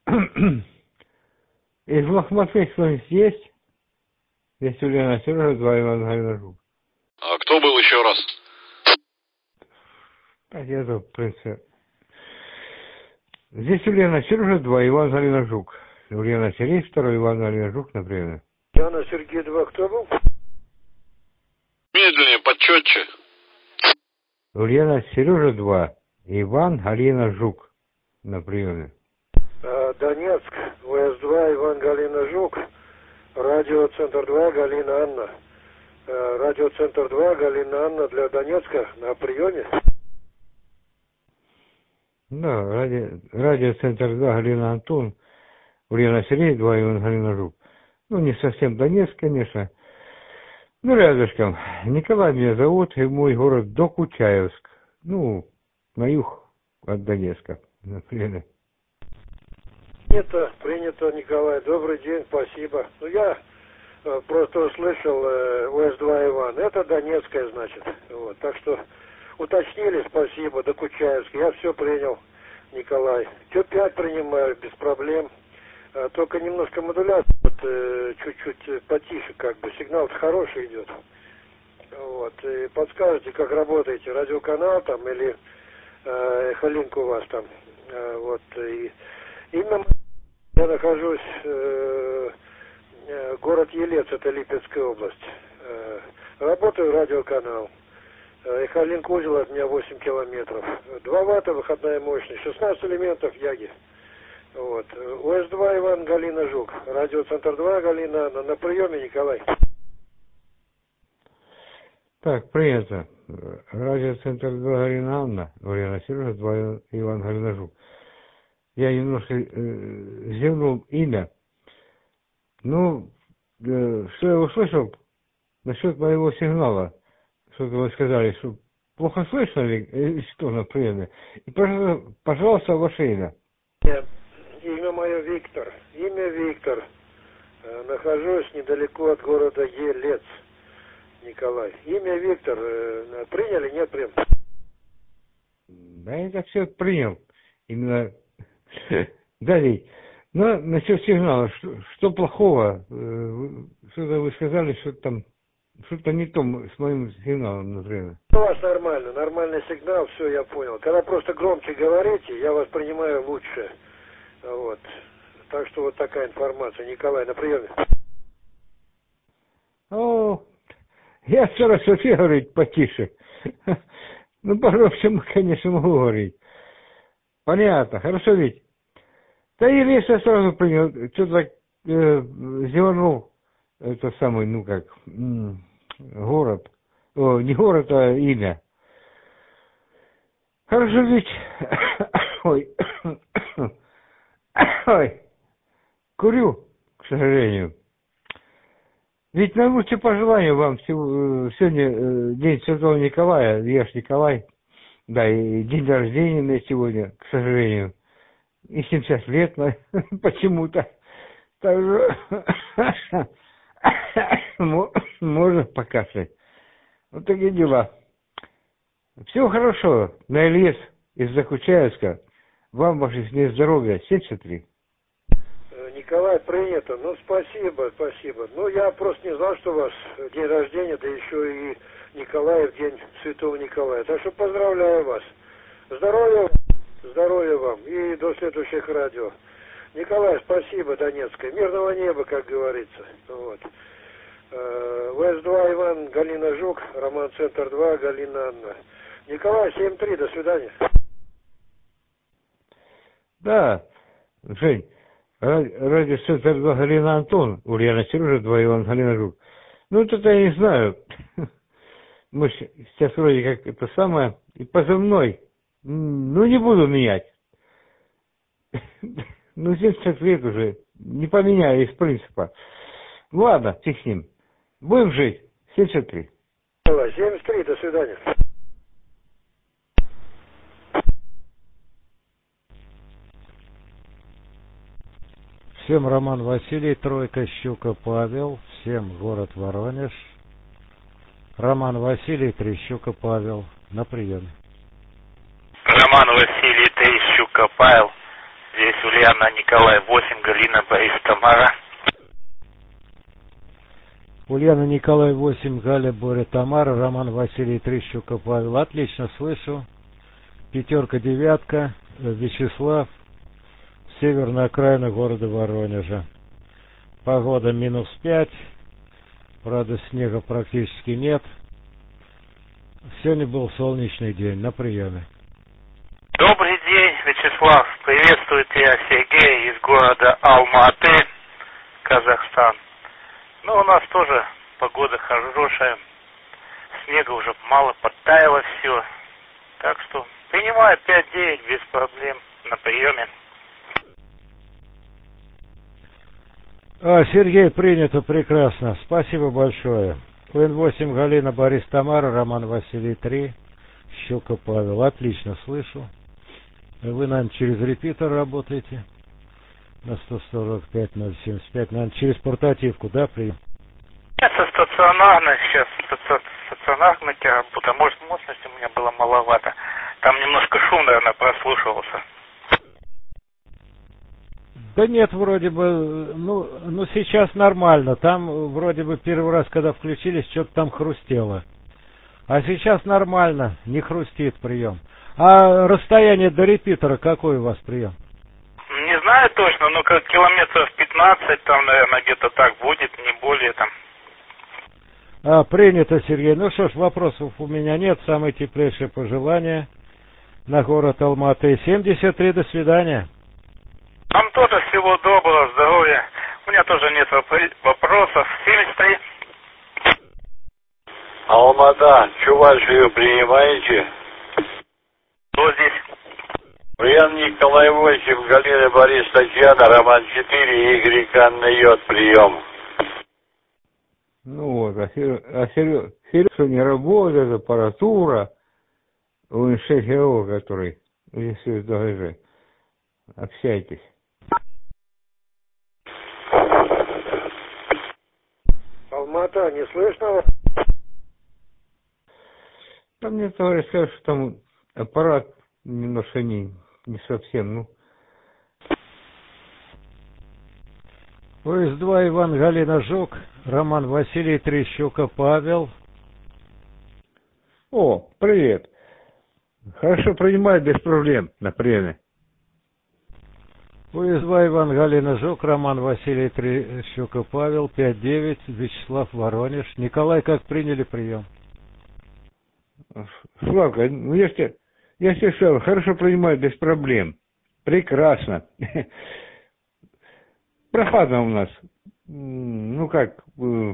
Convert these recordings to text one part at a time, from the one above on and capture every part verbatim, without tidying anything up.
Из Лохматки кто-нибудь есть? Здесь Ульяна Сережа, два Иван Галина Жук. А кто был еще раз? Так, я тут, в принципе. Здесь Ульяна Сережа, два Иван Галина Жук. Ульяна Сергей, второй Иван Галина Жук, например. Ульяна Сергей, два, кто был? Медленнее, почетче. Ульяна Сережа, два Иван Галина Жук на приеме. А, Донецк, ВС два, Иван Галина Жук. Радиоцентр два, Галина Анна. А, Радиоцентр два, Галина Анна для Донецка на приеме. Да, ради, радиоцентр два, Галина Антон. Ульяна Сергей, два Иван Галина Жук. Ну, не совсем Донецк, конечно. Ну, рядышком. Николай меня зовут, и мой город Докучаевск. Ну, на юг от Донецка, например. Принято, принято, Николай. Добрый день, спасибо. Ну, я э, просто услышал э, ВС два Иван. Это Донецкая, значит. Вот. Так что уточнили, спасибо, Докучаевск. Я все принял, Николай. Q пять принимаю, без проблем. А, только немножко модуляция, вот, э, чуть-чуть потише, как бы. Сигнал хороший идет. Вот. И подскажете, как работаете? Радиоканал там или э, эхолинк у вас там? Э, вот. И именно я нахожусь э, э, город Елец, это Липецкая область. Э, работаю радиоканал. Э, эхолинк узел от меня восемь километров. два ватта выходная мощность, шестнадцать элементов Яги. Вот. ОС два Иван Галина Жук. Радиоцентр два Галина на, на приеме, Николай. Так, принято. Радиоцентр два Галина Анна, Ульяна Сережа, два Иван Галина Жук. Я немножко э, зевнул имя. Ну, э, что я услышал насчет моего сигнала. Что-то вы сказали, что плохо слышно ли, или что на приеме. И, пожалуйста, пожалуйста, ваше имя. Нет, имя мое Виктор. Имя Виктор. Э, нахожусь недалеко от города Елец, Николай. Имя Виктор. Э, приняли, нет, прям? Да, я так все принял. Именно далее. Но насчет сигнала, что, что плохого? Что-то вы сказали, что там что-то не то с моим сигналом, например. У вас нормально, нормальный сигнал, все, я понял. Когда просто громче говорите, я вас принимаю лучше. Вот. Так что вот такая информация. Николай, на приеме. О, я стараюсь вообще говорить потише. Ну, по-русски, конечно, могу говорить. Понятно, хорошо ведь. Да или я сразу принял, что-то так э, зевнул, это самый, ну как, м- город, о, не город, а имя. Хорошо ведь, ой, ой, курю, к сожалению. Ведь наилучшие пожелания вам всего, сегодня э, день Святого Николая, я ж Николай, да, и день рождения у меня сегодня, к сожалению. И семьдесят лет, почему-то. Так же можно покашлять. Вот такие дела. Всего хорошо. На Ильес из Докучаевска. Вам, ваше семье, здоровья. семьдесят три. Николай, принято. Ну, спасибо, спасибо. Ну, я просто не знал, что у вас день рождения, да еще и Николаев день Святого Николая. Так что поздравляю вас. Здоровья, здоровья вам и до следующих радио. Николай, спасибо, Донецкая. Мирного неба, как говорится. Вот. ВС два Иван, Галина Жук, Роман Центр два, Галина Анна. Николай, семь три, до свидания. Да, Жень, радиоцентр два Галина Антон, Ульяна Сережа, два Иван Галина Жук. Ну, это я не знаю. Мы сейчас вроде как это самое, и позывной, ну, не буду менять. Ну, семьдесят лет уже, не поменяю из принципа. Ладно, фиг с ним. Будем жить. семьдесят три. семьдесят три, до свидания. Всем Роман Василий, Тройка, Щука, Павел. Всем город Воронеж. Роман Василий, Три, Щука, Павел. На приеме. Роман Василий, Три, Щука, Павел. Здесь Ульяна, Николай, восемь, Галина, Борис, Тамара. Ульяна, Николай, восемь, Галя, Боря, Тамара, Роман, Василий, три, Щука, Павел. Отлично, слышу. Пятерка, девятка, Вячеслав, северная окраина города Воронежа. Погода минус пять, правда снега практически нет. Сегодня был солнечный день, на приеме. Добрый день, Вячеслав. Приветствую тебя, Сергей, из города Алма-Аты, Казахстан. Ну, у нас тоже погода хорошая. Снега уже мало, подтаяло все. Так что принимаю пять-девять без проблем на приеме. А, Сергей, принято, прекрасно. Спасибо большое. УН восемь, Галина, Борис, Тамара, Роман, Василий, три, Щука, Павел. Отлично слышу. Вы, наверное, через репитер работаете? На сто сорок пять ноль семьдесят пять, наверное, через портативку, да, прием? Нет, со стационарной, сейчас стационарной работа. Может, мощности у меня было маловато. Там немножко шум, наверное, прослушивался. Да нет, вроде бы, ну, ну сейчас нормально. Там вроде бы первый раз, когда включились, что-то там хрустело. А сейчас нормально, не хрустит прием. А расстояние до репитера какой у вас прием? Не знаю точно, но как километров пятнадцать, там, наверное, где-то так будет, не более там. А, принято, Сергей. Ну что ж, вопросов у меня нет. Самые теплейшие пожелания на город Алма-Аты. семьдесят три, до свидания. Вам тоже всего доброго, здоровья. У меня тоже нет вопросов. семьдесят три. Алмата, Чувашию принимаете? Кто здесь? Ульяна, Николай, восемь, Галина, Борис, Татьяна, Роман, четыре, Игорь, Анна, Йод, прием. Ну вот, а Серега не работает, аппаратура, у шесть который здесь в ДГЖ. Общайтесь. Алмата, не слышно? Там мне товарищ сказал, что там аппарат немножко не, не совсем, ну. ОС два, Иван, Галина, Жук, Роман, Василий, три, Щука, Павел. О, привет. Хорошо принимаю, без проблем на приеме. ОС два, Иван, Галина, Жук, Роман, Василий, три, Щука, Павел, пять девять, Вячеслав, Воронеж. Николай, как приняли прием? Славка, ну я тебе, я тебе сказал, хорошо принимаю, без проблем. Прекрасно. Прохладно у нас. Ну как, ну,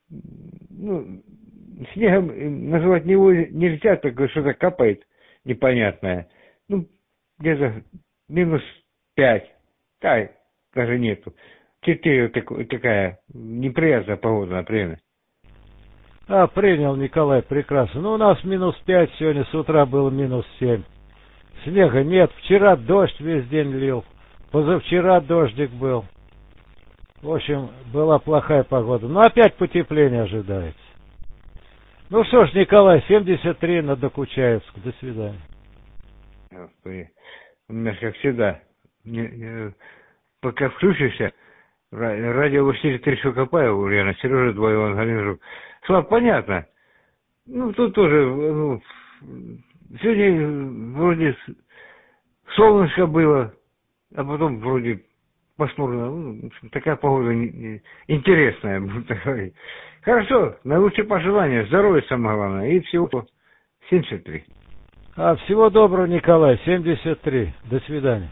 снегом называть его нельзя, только что-то капает непонятное. Ну, где-то минус пять. Да, даже нету. Четыре такая неприятная погода на приеме. А, принял, Николай, прекрасно. Ну, у нас минус пять, сегодня с утра было минус семь. Снега нет, вчера дождь весь день лил. Позавчера дождик был. В общем, была плохая погода. Но опять потепление ожидается. Ну что ж, Николай, семьдесят три на Докучаевск. До свидания. Господи, у меня, как всегда, не, не, пока включишься, радио четыре три Шукопаева, Ульяна, Сережа, два, Иван, Галина, Жук. Слав, понятно. Ну, тут тоже, ну, сегодня вроде солнышко было, а потом вроде пасмурно. Ну, такая погода интересная, буду так говорить. Хорошо, наилучшие пожелания, здоровья самое главное, и всего семьдесят три. А, всего доброго, Николай, семьдесят три. До свидания.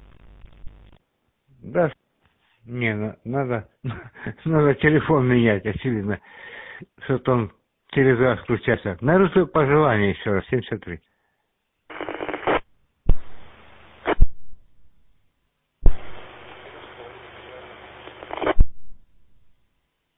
Да, не, надо, надо телефон менять, очевидно, что-то он через раз включается. Наилучшие пожелания еще раз, семьдесят три.